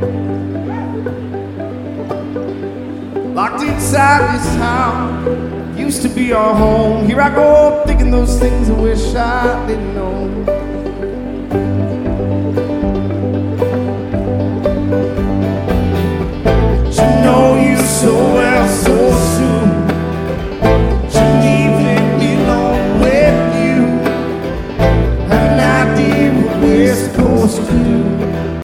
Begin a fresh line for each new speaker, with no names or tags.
Locked inside this town, used to be our home. Here I go, thinking those things I wish I didn't know.